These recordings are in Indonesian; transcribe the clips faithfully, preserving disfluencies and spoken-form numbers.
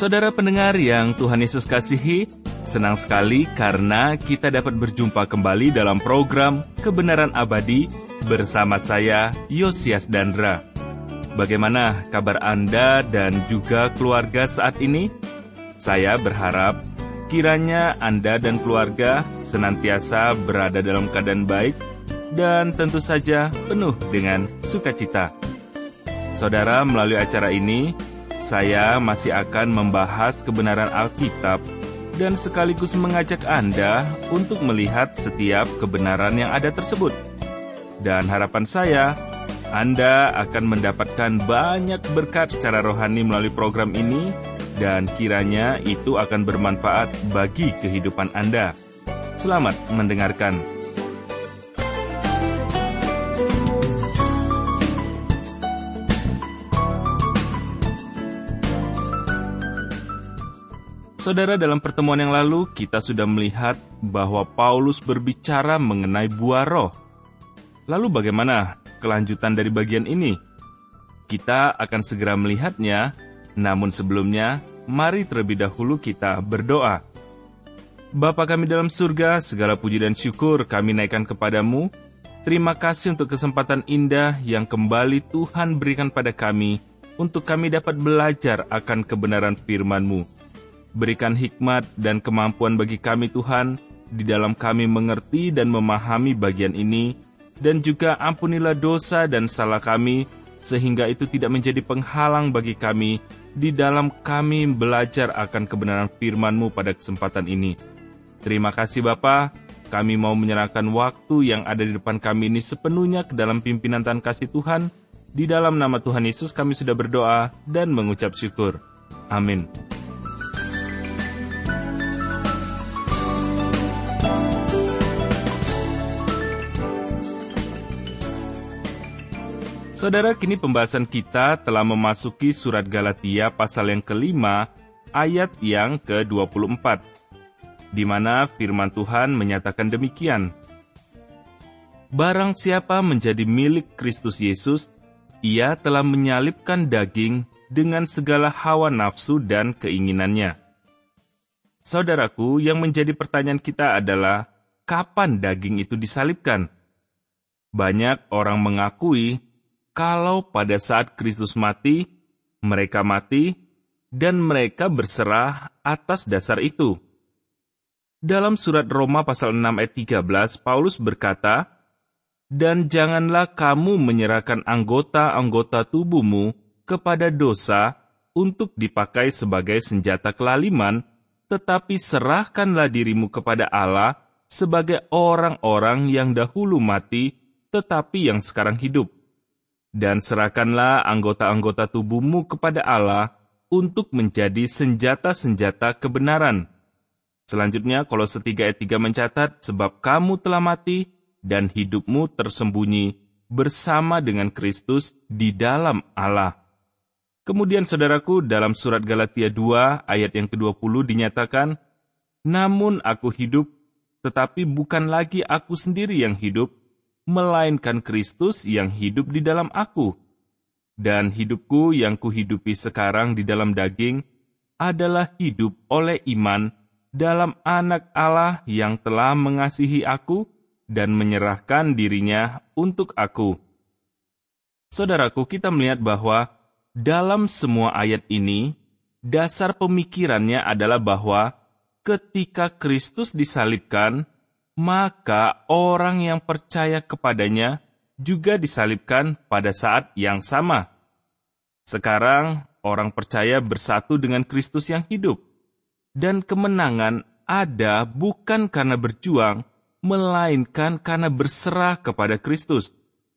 Saudara pendengar yang Tuhan Yesus kasihi, senang sekali karena kita dapat berjumpa kembali dalam program Kebenaran Abadi bersama saya, Yosias Dandra. Bagaimana kabar Anda dan juga keluarga saat ini? Saya berharap kiranya Anda dan keluarga senantiasa berada dalam keadaan baik dan tentu saja penuh dengan sukacita. Saudara, melalui acara ini, saya masih akan membahas kebenaran Alkitab dan sekaligus mengajak Anda untuk melihat setiap kebenaran yang ada tersebut. Dan harapan saya, Anda akan mendapatkan banyak berkat secara rohani melalui program ini dan kiranya itu akan bermanfaat bagi kehidupan Anda. Selamat mendengarkan. Saudara, dalam pertemuan yang lalu, kita sudah melihat bahwa Paulus berbicara mengenai buah roh. Lalu bagaimana kelanjutan dari bagian ini? Kita akan segera melihatnya, namun sebelumnya, mari terlebih dahulu kita berdoa. Bapa kami dalam surga, segala puji dan syukur kami naikkan kepadamu. Terima kasih untuk kesempatan indah yang kembali Tuhan berikan pada kami, untuk kami dapat belajar akan kebenaran firman-Mu. Berikan hikmat dan kemampuan bagi kami Tuhan, di dalam kami mengerti dan memahami bagian ini, dan juga ampunilah dosa dan salah kami, sehingga itu tidak menjadi penghalang bagi kami, di dalam kami belajar akan kebenaran firman-Mu pada kesempatan ini. Terima kasih Bapa, kami mau menyerahkan waktu yang ada di depan kami ini sepenuhnya ke dalam pimpinan Tuhan kasih Tuhan. Di dalam nama Tuhan Yesus kami sudah berdoa dan mengucap syukur. Amin. Saudara, kini pembahasan kita telah memasuki surat Galatia pasal yang kelima, ayat yang ke dua puluh empat, di mana firman Tuhan menyatakan demikian. Barang siapa menjadi milik Kristus Yesus, ia telah menyalibkan daging dengan segala hawa nafsu dan keinginannya. Saudaraku, yang menjadi pertanyaan kita adalah, kapan daging itu disalibkan? Banyak orang mengakui kalau pada saat Kristus mati, mereka mati, dan mereka berserah atas dasar itu. Dalam surat Roma pasal enam ayat tiga belas, Paulus berkata, "Dan janganlah kamu menyerahkan anggota-anggota tubuhmu kepada dosa untuk dipakai sebagai senjata kelaliman, tetapi serahkanlah dirimu kepada Allah sebagai orang-orang yang dahulu mati, tetapi yang sekarang hidup. Dan serahkanlah anggota-anggota tubuhmu kepada Allah untuk menjadi senjata-senjata kebenaran." Selanjutnya, Kolose tiga ayat tiga mencatat, "Sebab kamu telah mati, dan hidupmu tersembunyi bersama dengan Kristus di dalam Allah." Kemudian, saudaraku, dalam surat Galatia dua ayat yang kedua puluh dinyatakan, "Namun aku hidup, tetapi bukan lagi aku sendiri yang hidup, melainkan Kristus yang hidup di dalam aku. Dan hidupku yang kuhidupi sekarang di dalam daging adalah hidup oleh iman dalam Anak Allah yang telah mengasihi aku dan menyerahkan dirinya untuk aku." Saudaraku, kita melihat bahwa dalam semua ayat ini, dasar pemikirannya adalah bahwa ketika Kristus disalibkan, maka orang yang percaya kepadanya juga disalibkan pada saat yang sama. Sekarang, orang percaya bersatu dengan Kristus yang hidup. Dan kemenangan ada bukan karena berjuang, melainkan karena berserah kepada Kristus.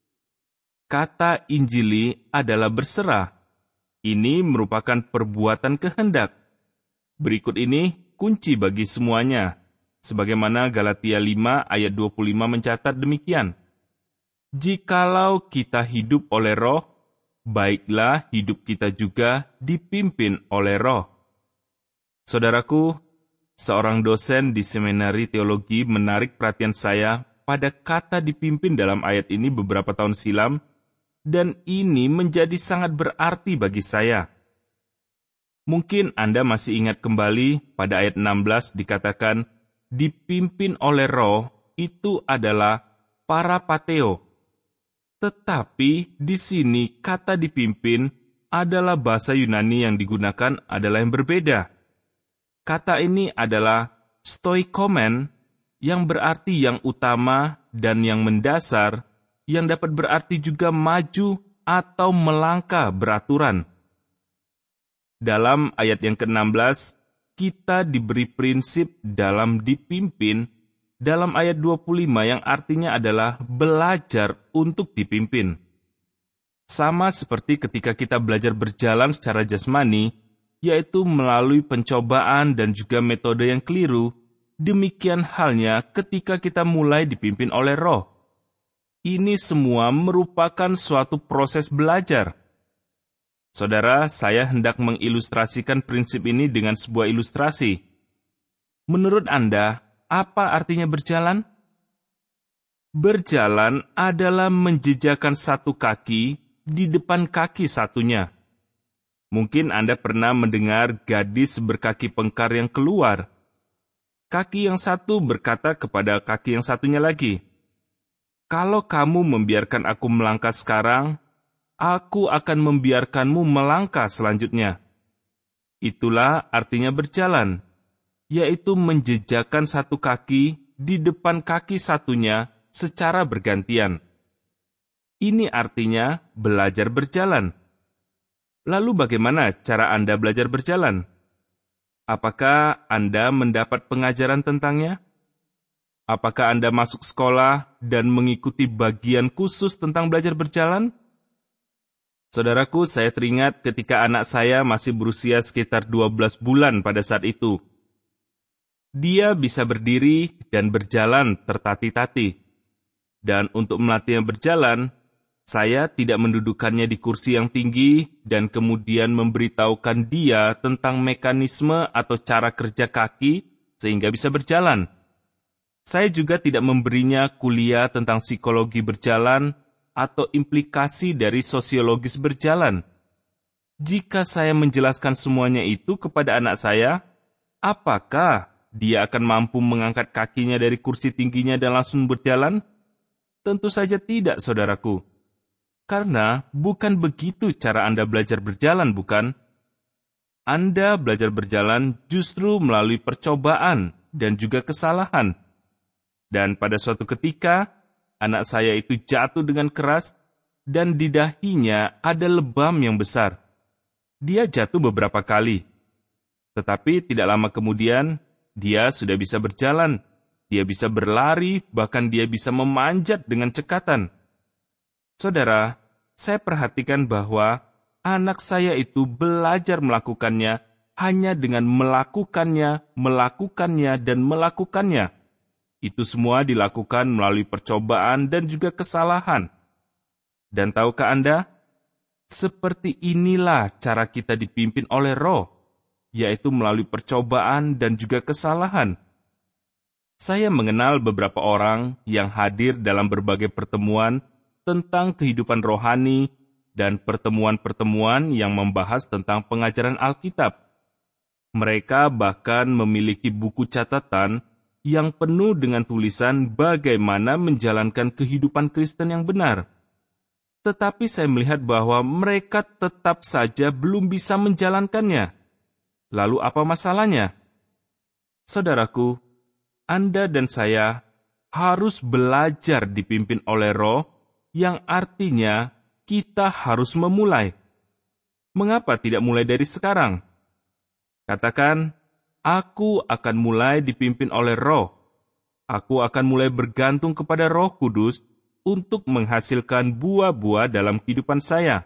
Kata Injili adalah berserah. Ini merupakan perbuatan kehendak. Berikut ini kunci bagi semuanya. Sebagaimana Galatia lima ayat dua puluh lima mencatat demikian. "Jikalau kita hidup oleh roh, baiklah hidup kita juga dipimpin oleh roh." Saudaraku, seorang dosen di seminari teologi menarik perhatian saya pada kata dipimpin dalam ayat ini beberapa tahun silam, dan ini menjadi sangat berarti bagi saya. Mungkin Anda masih ingat kembali pada ayat enam belas dikatakan, dipimpin oleh roh itu adalah parapateo. Tetapi di sini kata dipimpin adalah bahasa Yunani yang digunakan adalah yang berbeda. Kata ini adalah stoikomen, yang berarti yang utama dan yang mendasar, yang dapat berarti juga maju atau melangkah beraturan. Dalam ayat yang keenam belas, kita diberi prinsip dalam dipimpin dalam ayat dua puluh lima yang artinya adalah belajar untuk dipimpin. Sama seperti ketika kita belajar berjalan secara jasmani, yaitu melalui pencobaan dan juga metode yang keliru, demikian halnya ketika kita mulai dipimpin oleh roh. Ini semua merupakan suatu proses belajar. Saudara, saya hendak mengilustrasikan prinsip ini dengan sebuah ilustrasi. Menurut Anda, apa artinya berjalan? Berjalan adalah menjejakkan satu kaki di depan kaki satunya. Mungkin Anda pernah mendengar gadis berkaki pengkar yang keluar. Kaki yang satu berkata kepada kaki yang satunya lagi, "Kalau kamu membiarkan aku melangkah sekarang, aku akan membiarkanmu melangkah selanjutnya." Itulah artinya berjalan, yaitu menjejakkan satu kaki di depan kaki satunya secara bergantian. Ini artinya belajar berjalan. Lalu bagaimana cara Anda belajar berjalan? Apakah Anda mendapat pengajaran tentangnya? Apakah Anda masuk sekolah dan mengikuti bagian khusus tentang belajar berjalan? Saudaraku, saya teringat ketika anak saya masih berusia sekitar dua belas bulan pada saat itu. Dia bisa berdiri dan berjalan tertati-tati. Dan untuk melatihnya berjalan, saya tidak mendudukkannya di kursi yang tinggi dan kemudian memberitahukan dia tentang mekanisme atau cara kerja kaki sehingga bisa berjalan. Saya juga tidak memberinya kuliah tentang psikologi berjalan atau implikasi dari sosiologis berjalan. Jika saya menjelaskan semuanya itu kepada anak saya, apakah dia akan mampu mengangkat kakinya dari kursi tingginya dan langsung berjalan? Tentu saja tidak, saudaraku. Karena bukan begitu cara Anda belajar berjalan, bukan? Anda belajar berjalan justru melalui percobaan dan juga kesalahan. Dan pada suatu ketika, anak saya itu jatuh dengan keras, dan di dahinya ada lebam yang besar. Dia jatuh beberapa kali. Tetapi tidak lama kemudian, dia sudah bisa berjalan. Dia bisa berlari, bahkan dia bisa memanjat dengan cekatan. Saudara, saya perhatikan bahwa anak saya itu belajar melakukannya hanya dengan melakukannya, melakukannya, dan melakukannya. Itu semua dilakukan melalui percobaan dan juga kesalahan. Dan tahukah Anda? Seperti inilah cara kita dipimpin oleh Roh, yaitu melalui percobaan dan juga kesalahan. Saya mengenal beberapa orang yang hadir dalam berbagai pertemuan tentang kehidupan rohani dan pertemuan-pertemuan yang membahas tentang pengajaran Alkitab. Mereka bahkan memiliki buku catatan yang penuh dengan tulisan bagaimana menjalankan kehidupan Kristen yang benar. Tetapi saya melihat bahwa mereka tetap saja belum bisa menjalankannya. Lalu apa masalahnya? Saudaraku, Anda dan saya harus belajar dipimpin oleh Roh, yang artinya kita harus memulai. Mengapa tidak mulai dari sekarang? Katakan, aku akan mulai dipimpin oleh Roh. Aku akan mulai bergantung kepada Roh Kudus untuk menghasilkan buah-buah dalam kehidupan saya.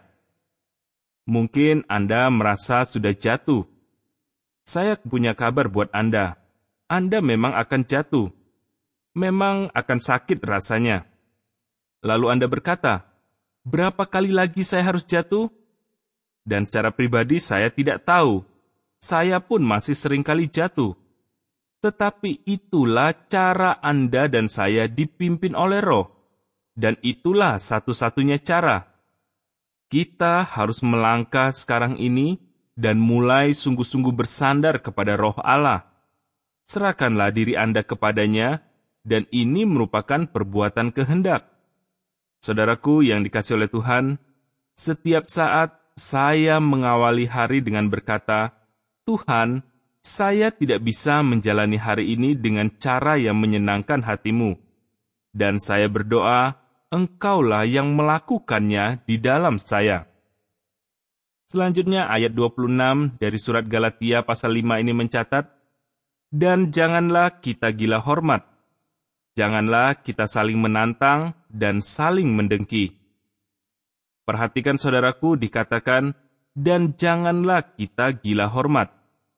Mungkin Anda merasa sudah jatuh. Saya punya kabar buat Anda. Anda memang akan jatuh. Memang akan sakit rasanya. Lalu Anda berkata, berapa kali lagi saya harus jatuh? Dan secara pribadi saya tidak tahu. Saya pun masih sering kali jatuh. Tetapi itulah cara Anda dan saya dipimpin oleh Roh. Dan itulah satu-satunya cara. Kita harus melangkah sekarang ini dan mulai sungguh-sungguh bersandar kepada Roh Allah. Serahkanlah diri Anda kepadanya, dan ini merupakan perbuatan kehendak. Saudaraku yang dikasihi oleh Tuhan, setiap saat saya mengawali hari dengan berkata, Tuhan, saya tidak bisa menjalani hari ini dengan cara yang menyenangkan hatimu. Dan saya berdoa, Engkaulah yang melakukannya di dalam saya. Selanjutnya ayat dua puluh enam dari surat Galatia pasal lima ini mencatat, dan janganlah kita gila hormat. Janganlah kita saling menantang dan saling mendengki. Perhatikan saudaraku, dikatakan, dan janganlah kita gila hormat.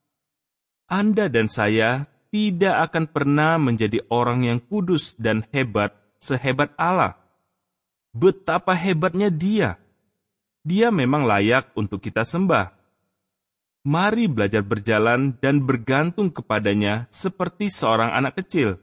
Anda dan saya tidak akan pernah menjadi orang yang kudus dan hebat sehebat Allah. Betapa hebatnya Dia. Dia memang layak untuk kita sembah. Mari belajar berjalan dan bergantung kepadanya seperti seorang anak kecil.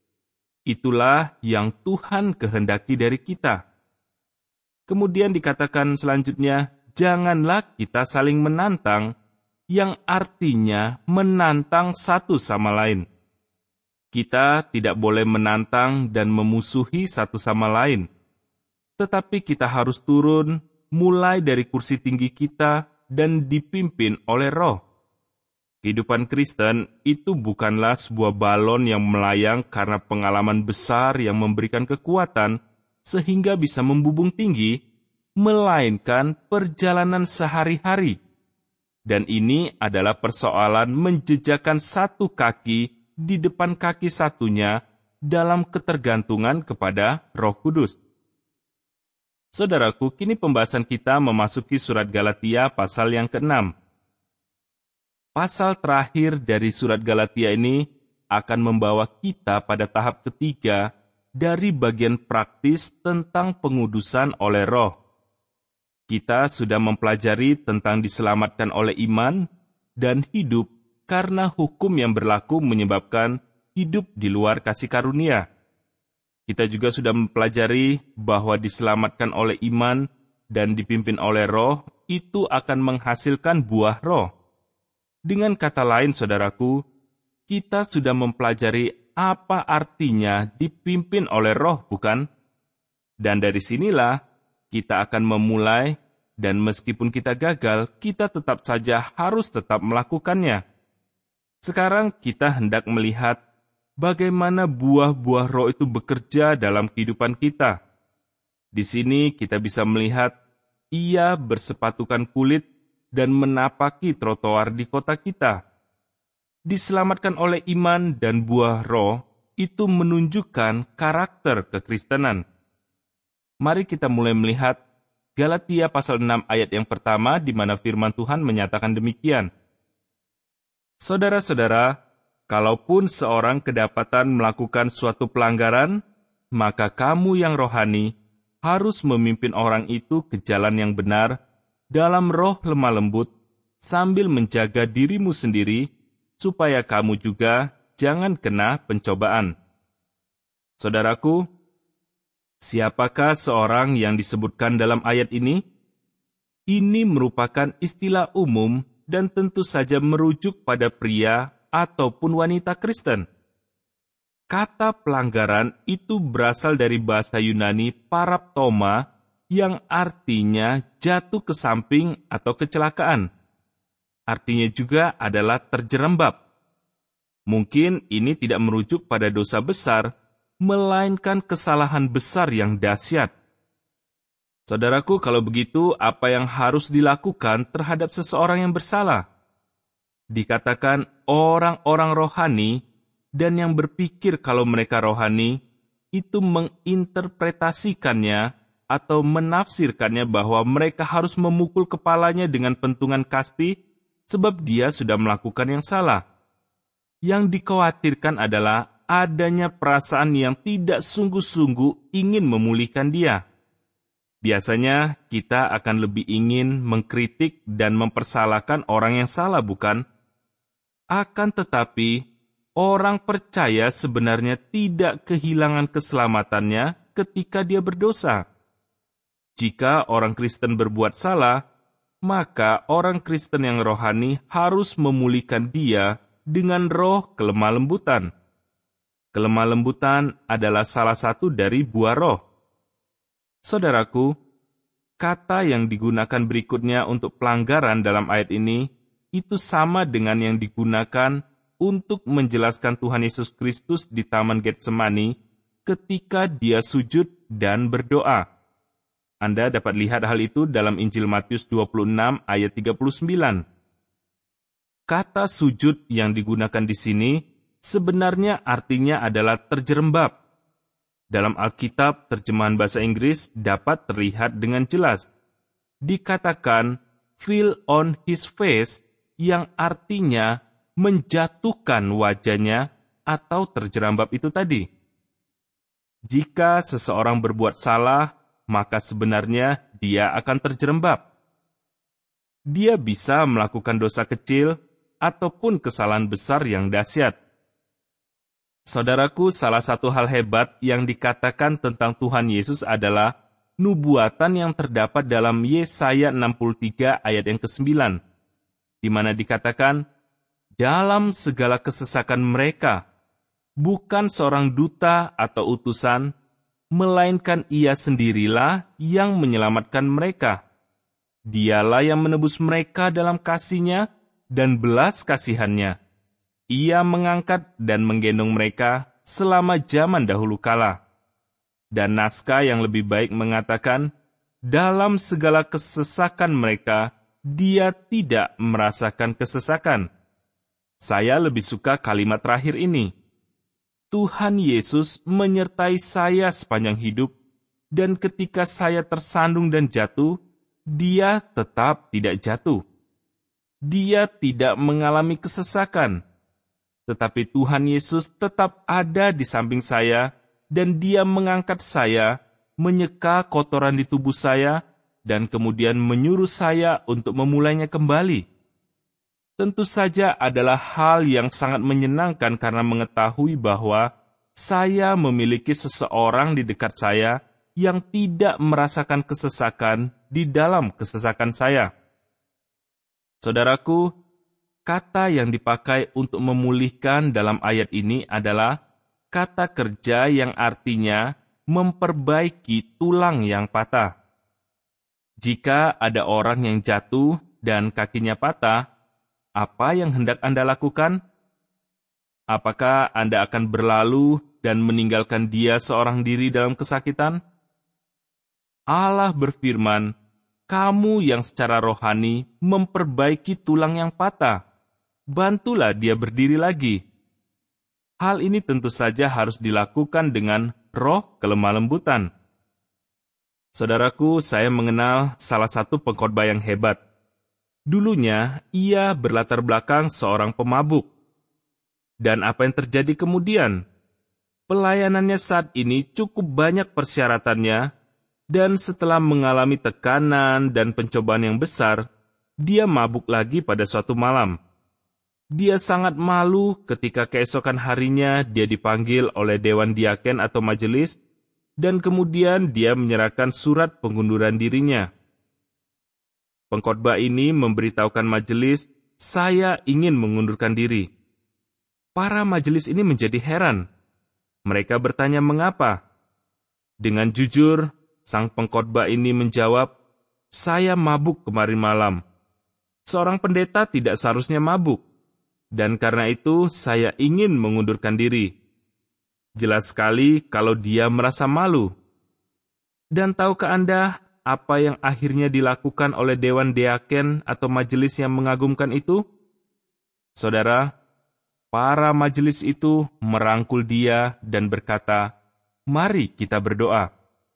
Itulah yang Tuhan kehendaki dari kita. Kemudian dikatakan selanjutnya, janganlah kita saling menantang, yang artinya menantang satu sama lain. Kita tidak boleh menantang dan memusuhi satu sama lain. Tetapi kita harus turun, mulai dari kursi tinggi kita, dan dipimpin oleh Roh. Kehidupan Kristen itu bukanlah sebuah balon yang melayang karena pengalaman besar yang memberikan kekuatan sehingga bisa membubung tinggi, melainkan perjalanan sehari-hari. Dan ini adalah persoalan menjejakkan satu kaki di depan kaki satunya dalam ketergantungan kepada Roh Kudus. Saudaraku, kini pembahasan kita memasuki surat Galatia pasal yang keenam. Pasal terakhir dari surat Galatia ini akan membawa kita pada tahap ketiga dari bagian praktis tentang pengudusan oleh Roh. Kita sudah mempelajari tentang diselamatkan oleh iman dan hidup karena hukum yang berlaku menyebabkan hidup di luar kasih karunia. Kita juga sudah mempelajari bahwa diselamatkan oleh iman dan dipimpin oleh Roh itu akan menghasilkan buah Roh. Dengan kata lain, saudaraku, kita sudah mempelajari apa artinya dipimpin oleh Roh, bukan? Dan dari sinilah kita akan memulai, dan meskipun kita gagal, kita tetap saja harus tetap melakukannya. Sekarang kita hendak melihat bagaimana buah-buah Roh itu bekerja dalam kehidupan kita. Di sini kita bisa melihat ia bersepatukan kulit dan menapaki trotoar di kota kita. Diselamatkan oleh iman dan buah Roh itu menunjukkan karakter kekristenan. Mari kita mulai melihat Galatia pasal enam ayat yang pertama di mana firman Tuhan menyatakan demikian. Saudara-saudara, kalaupun seorang kedapatan melakukan suatu pelanggaran, maka kamu yang rohani harus memimpin orang itu ke jalan yang benar dalam roh lemah lembut, sambil menjaga dirimu sendiri, supaya kamu juga jangan kena pencobaan. Saudaraku, siapakah seorang yang disebutkan dalam ayat ini? Ini merupakan istilah umum dan tentu saja merujuk pada pria ataupun wanita Kristen. Kata pelanggaran itu berasal dari bahasa Yunani paraptoma, yang artinya jatuh ke samping atau kecelakaan. Artinya juga adalah terjerembab. Mungkin ini tidak merujuk pada dosa besar, melainkan kesalahan besar yang dahsyat. Saudaraku, kalau begitu, apa yang harus dilakukan terhadap seseorang yang bersalah? Dikatakan orang-orang rohani dan yang berpikir kalau mereka rohani, itu menginterpretasikannya atau menafsirkannya bahwa mereka harus memukul kepalanya dengan pentungan kasti sebab dia sudah melakukan yang salah. Yang dikhawatirkan adalah adanya perasaan yang tidak sungguh-sungguh ingin memulihkan dia. Biasanya kita akan lebih ingin mengkritik dan mempersalahkan orang yang salah, bukan? Akan tetapi, orang percaya sebenarnya tidak kehilangan keselamatannya ketika dia berdosa. Jika orang Kristen berbuat salah, maka orang Kristen yang rohani harus memulihkan dia dengan roh kelemah lembutan. Kelemah lembutan adalah salah satu dari buah roh. Saudaraku, kata yang digunakan berikutnya untuk pelanggaran dalam ayat ini, itu sama dengan yang digunakan untuk menjelaskan Tuhan Yesus Kristus di Taman Getsemani ketika dia sujud dan berdoa. Anda dapat lihat hal itu dalam Injil Matius dua puluh enam ayat tiga puluh sembilan. Kata sujud yang digunakan di sini sebenarnya artinya adalah terjerembab. Dalam Alkitab, terjemahan bahasa Inggris dapat terlihat dengan jelas. Dikatakan, fell on his face, yang artinya menjatuhkan wajahnya atau terjerembab itu tadi. Jika seseorang berbuat salah, maka sebenarnya dia akan terjerembab. Dia bisa melakukan dosa kecil ataupun kesalahan besar yang dahsyat. Saudaraku, salah satu hal hebat yang dikatakan tentang Tuhan Yesus adalah nubuatan yang terdapat dalam Yesaya enam puluh tiga ayat yang kesembilan, di mana dikatakan, dalam segala kesesakan mereka, bukan seorang duta atau utusan, melainkan ia sendirilah yang menyelamatkan mereka. Dialah yang menebus mereka dalam kasih-Nya dan belas kasihan-Nya. Ia mengangkat dan menggendong mereka selama zaman dahulu kala. Dan naskah yang lebih baik mengatakan, dalam segala kesesakan mereka, dia tidak merasakan kesesakan. Saya lebih suka kalimat terakhir ini. Tuhan Yesus menyertai saya sepanjang hidup, dan ketika saya tersandung dan jatuh, dia tetap tidak jatuh. Dia tidak mengalami kesesakan. Tetapi Tuhan Yesus tetap ada di samping saya, dan dia mengangkat saya, menyeka kotoran di tubuh saya, dan kemudian menyuruh saya untuk memulainya kembali. Tentu saja adalah hal yang sangat menyenangkan karena mengetahui bahwa saya memiliki seseorang di dekat saya yang tidak merasakan kesesakan di dalam kesesakan saya. Saudaraku, kata yang dipakai untuk memulihkan dalam ayat ini adalah kata kerja yang artinya memperbaiki tulang yang patah. Jika ada orang yang jatuh dan kakinya patah, apa yang hendak Anda lakukan? Apakah Anda akan berlalu dan meninggalkan dia seorang diri dalam kesakitan? Allah berfirman, kamu yang secara rohani memperbaiki tulang yang patah. Bantulah dia berdiri lagi. Hal ini tentu saja harus dilakukan dengan roh kelemah lembutan. Saudaraku, saya mengenal salah satu pengkhotbah yang hebat. Dulunya, ia berlatar belakang seorang pemabuk. Dan apa yang terjadi kemudian? Pelayanannya saat ini cukup banyak persyaratannya, dan setelah mengalami tekanan dan pencobaan yang besar, dia mabuk lagi pada suatu malam. Dia sangat malu ketika keesokan harinya dia dipanggil oleh dewan diaken atau majelis, dan kemudian dia menyerahkan surat pengunduran dirinya. Pengkhotbah ini memberitahukan majelis, saya ingin mengundurkan diri. Para majelis ini menjadi heran. Mereka bertanya mengapa. Dengan jujur, sang pengkhotbah ini menjawab, saya mabuk kemarin malam. Seorang pendeta tidak seharusnya mabuk. Dan karena itu, saya ingin mengundurkan diri. Jelas sekali kalau dia merasa malu. Dan tahukah Anda apa yang akhirnya dilakukan oleh dewan diaken atau majelis yang mengagumkan itu? Saudara, para majelis itu merangkul dia dan berkata, mari kita berdoa.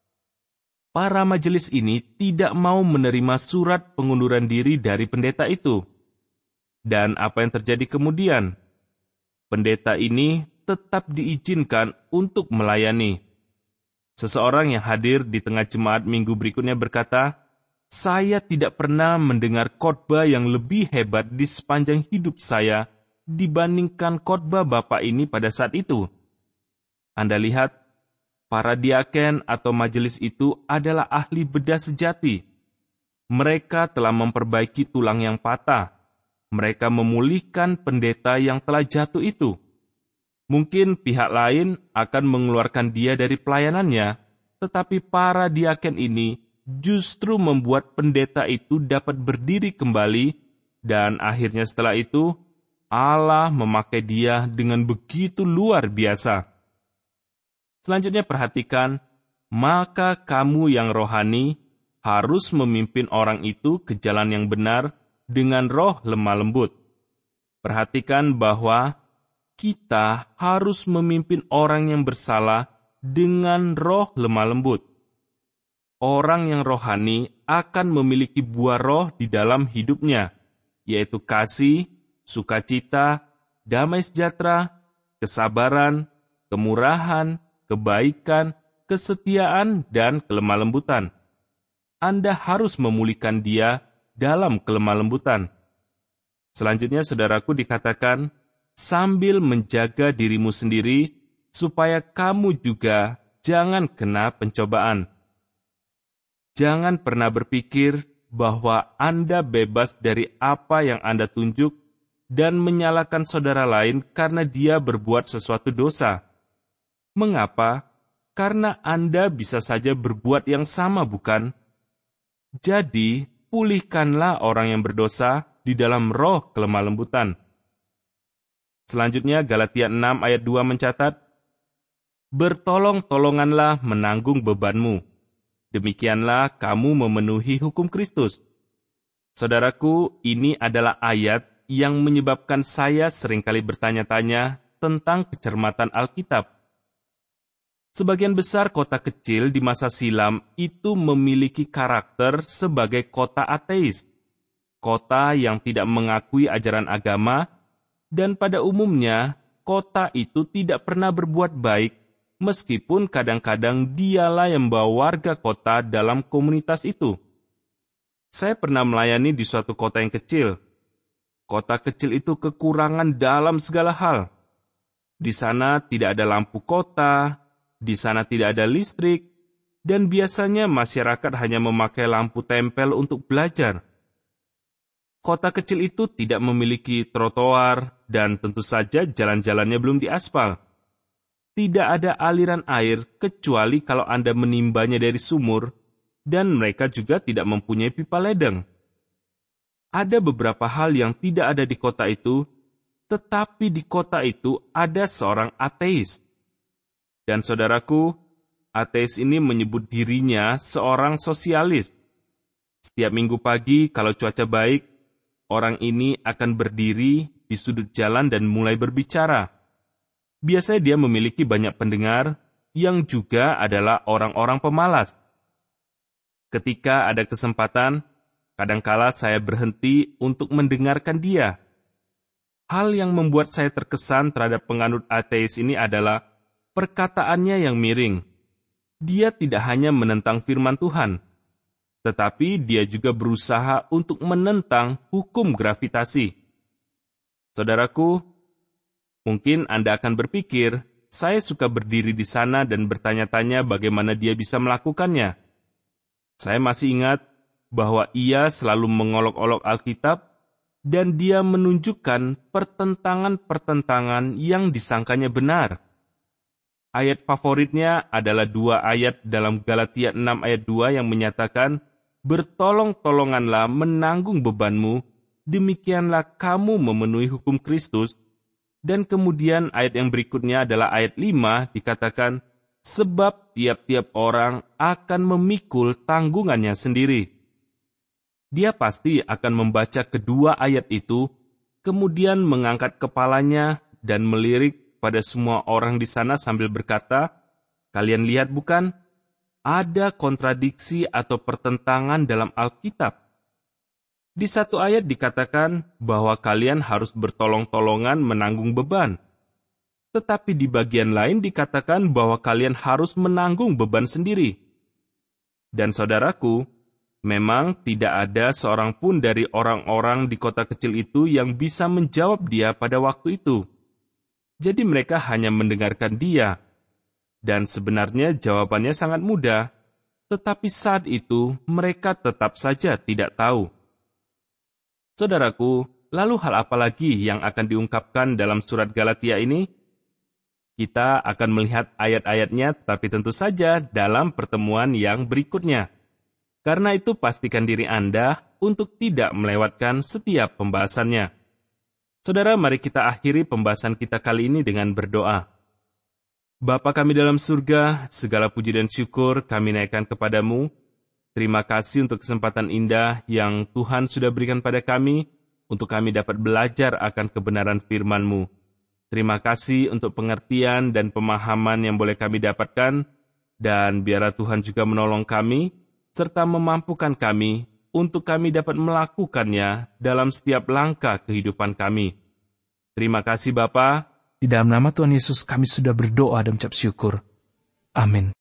Para majelis ini tidak mau menerima surat pengunduran diri dari pendeta itu. Dan apa yang terjadi kemudian? Pendeta ini tetap diizinkan untuk melayani. Seseorang yang hadir di tengah jemaat minggu berikutnya berkata, saya tidak pernah mendengar khotbah yang lebih hebat di sepanjang hidup saya dibandingkan khotbah Bapak ini pada saat itu. Anda lihat, para diaken atau majelis itu adalah ahli bedah sejati. Mereka telah memperbaiki tulang yang patah. Mereka memulihkan pendeta yang telah jatuh itu. Mungkin pihak lain akan mengeluarkan dia dari pelayanannya, tetapi para diaken ini justru membuat pendeta itu dapat berdiri kembali, dan akhirnya setelah itu, Allah memakai dia dengan begitu luar biasa. Selanjutnya perhatikan, maka kamu yang rohani harus memimpin orang itu ke jalan yang benar dengan roh lemah lembut. Perhatikan bahwa kita harus memimpin orang yang bersalah dengan roh lemah lembut. Orang yang rohani akan memiliki buah roh di dalam hidupnya, yaitu kasih, sukacita, damai sejahtera, kesabaran, kemurahan, kebaikan, kesetiaan, dan kelemah lembutan. Anda harus memulihkan dia dalam kelemah lembutan. Selanjutnya, saudaraku, dikatakan, sambil menjaga dirimu sendiri, supaya kamu juga jangan kena pencobaan. Jangan pernah berpikir bahwa Anda bebas dari apa yang Anda tunjuk dan menyalahkan saudara lain karena dia berbuat sesuatu dosa. Mengapa? Karena Anda bisa saja berbuat yang sama, bukan? Jadi, pulihkanlah orang yang berdosa di dalam roh kelemah lembutan. Selanjutnya, Galatia enam ayat dua mencatat, bertolong-tolonganlah menanggung bebanmu. Demikianlah kamu memenuhi hukum Kristus. Saudaraku, ini adalah ayat yang menyebabkan saya seringkali bertanya-tanya tentang kecermatan Alkitab. Sebagian besar kota kecil di masa silam itu memiliki karakter sebagai kota ateis, kota yang tidak mengakui ajaran agama, dan pada umumnya kota itu tidak pernah berbuat baik, meskipun kadang-kadang dialah yang membawa warga kota dalam komunitas itu. Saya pernah melayani di suatu kota yang kecil. Kota kecil itu kekurangan dalam segala hal. Di sana tidak ada lampu kota, di sana tidak ada listrik, dan biasanya masyarakat hanya memakai lampu tempel untuk belajar. Kota kecil itu tidak memiliki trotoar, dan tentu saja jalan-jalannya belum diaspal. Tidak ada aliran air kecuali kalau Anda menimbanya dari sumur, dan mereka juga tidak mempunyai pipa ledeng. Ada beberapa hal yang tidak ada di kota itu, tetapi di kota itu ada seorang ateis. Dan saudaraku, ateis ini menyebut dirinya seorang sosialis. Setiap minggu pagi kalau cuaca baik, orang ini akan berdiri di sudut jalan dan mulai berbicara. Biasanya dia memiliki banyak pendengar yang juga adalah orang-orang pemalas. Ketika ada kesempatan, kadangkala saya berhenti untuk mendengarkan dia. Hal yang membuat saya terkesan terhadap penganut ateis ini adalah perkataannya yang miring. Dia tidak hanya menentang firman Tuhan, tetapi dia juga berusaha untuk menentang hukum gravitasi. Saudaraku, mungkin Anda akan berpikir, saya suka berdiri di sana dan bertanya-tanya bagaimana dia bisa melakukannya. Saya masih ingat bahwa ia selalu mengolok-olok Alkitab dan dia menunjukkan pertentangan-pertentangan yang disangkanya benar. Ayat favoritnya adalah dua ayat dalam Galatia enam ayat dua yang menyatakan, bertolong-tolonganlah menanggung bebanmu, demikianlah kamu memenuhi hukum Kristus. Dan kemudian ayat yang berikutnya adalah ayat lima, dikatakan, sebab tiap-tiap orang akan memikul tanggungannya sendiri. Dia pasti akan membaca kedua ayat itu, kemudian mengangkat kepalanya dan melirik pada semua orang di sana sambil berkata, kalian lihat bukan? Ada kontradiksi atau pertentangan dalam Alkitab. Di satu ayat dikatakan bahwa kalian harus bertolong-tolongan menanggung beban. Tetapi di bagian lain dikatakan bahwa kalian harus menanggung beban sendiri. Dan saudaraku, memang tidak ada seorang pun dari orang-orang di kota kecil itu yang bisa menjawab dia pada waktu itu. Jadi mereka hanya mendengarkan dia. Dan sebenarnya jawabannya sangat mudah. tetapi saat itu mereka tetap saja tidak tahu. Saudaraku, lalu hal apa lagi yang akan diungkapkan dalam surat Galatia ini? Kita akan melihat ayat-ayatnya, tetapi tentu saja dalam pertemuan yang berikutnya. Karena itu pastikan diri Anda untuk tidak melewatkan setiap pembahasannya. Saudara, mari kita akhiri pembahasan kita kali ini dengan berdoa. Bapa kami dalam surga, segala puji dan syukur kami naikkan kepadamu. Terima kasih untuk kesempatan indah yang Tuhan sudah berikan pada kami, untuk kami dapat belajar akan kebenaran firman-Mu. Terima kasih untuk pengertian dan pemahaman yang boleh kami dapatkan, dan biarlah Tuhan juga menolong kami, serta memampukan kami untuk kami dapat melakukannya dalam setiap langkah kehidupan kami. Terima kasih Bapa. Di dalam nama Tuhan Yesus kami sudah berdoa dan ucap syukur. Amin.